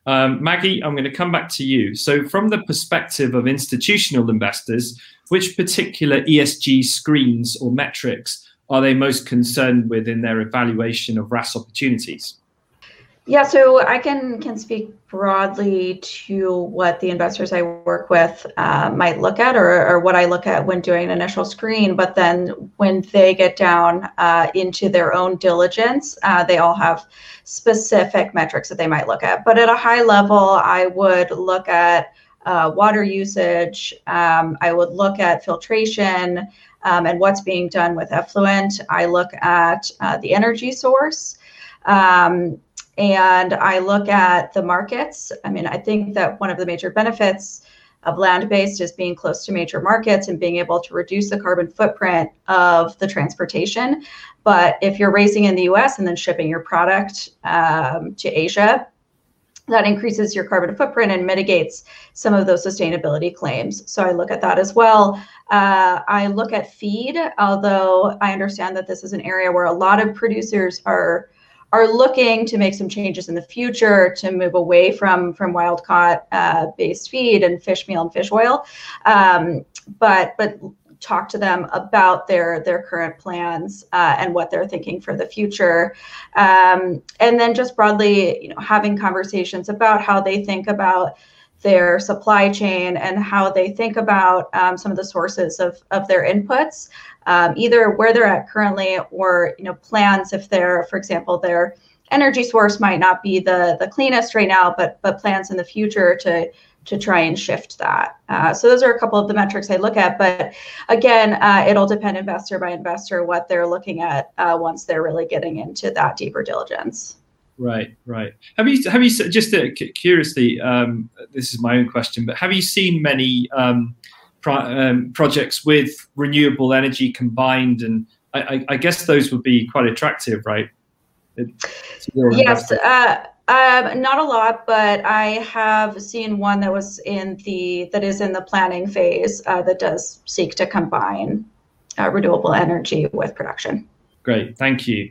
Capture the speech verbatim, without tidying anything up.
Um, Maggie, I'm going to come back to you. So from the perspective of institutional investors, which particular E S G screens or metrics are they most concerned with in their evaluation of R A S opportunities? Yeah, so I can can speak broadly to what the investors I work with uh, might look at, or, or what I look at when doing an initial screen. But then when they get down uh, into their own diligence, uh, they all have specific metrics that they might look at. But at a high level, I would look at uh, water usage. Um, I would look at filtration um, and what's being done with effluent. I look at uh, the energy source. Um, And I look at the markets. I mean, I think that one of the major benefits of land-based is being close to major markets and being able to reduce the carbon footprint of the transportation. But if you're raising in the U S and then shipping your product um, to Asia, that increases your carbon footprint and mitigates some of those sustainability claims. So I look at that as well. Uh, I look at feed, although I understand that this is an area where a lot of producers are are looking to make some changes in the future to move away from from wild caught uh, based feed and fish meal and fish oil, um, but but talk to them about their their current plans uh, and what they're thinking for the future, um, and then just broadly, you know, having conversations about how they think about their supply chain and how they think about um, some of the sources of, of their inputs, um, either where they're at currently or, you know, plans if they're, for example, their energy source might not be the, the cleanest right now, but but plans in the future to to try and shift that. Uh, so those are a couple of the metrics I look at. But again, uh, it'll depend investor by investor what they're looking at uh, once they're really getting into that deeper diligence. Right, right. Have you have you just uh, curiously? Um, this is my own question, but have you seen many um, pro um, projects with renewable energy combined? And I, I, I guess those would be quite attractive, right? Yes, uh, um, not a lot, but I have seen one that was in the that is in the planning phase uh, that does seek to combine uh, renewable energy with production. Great, thank you.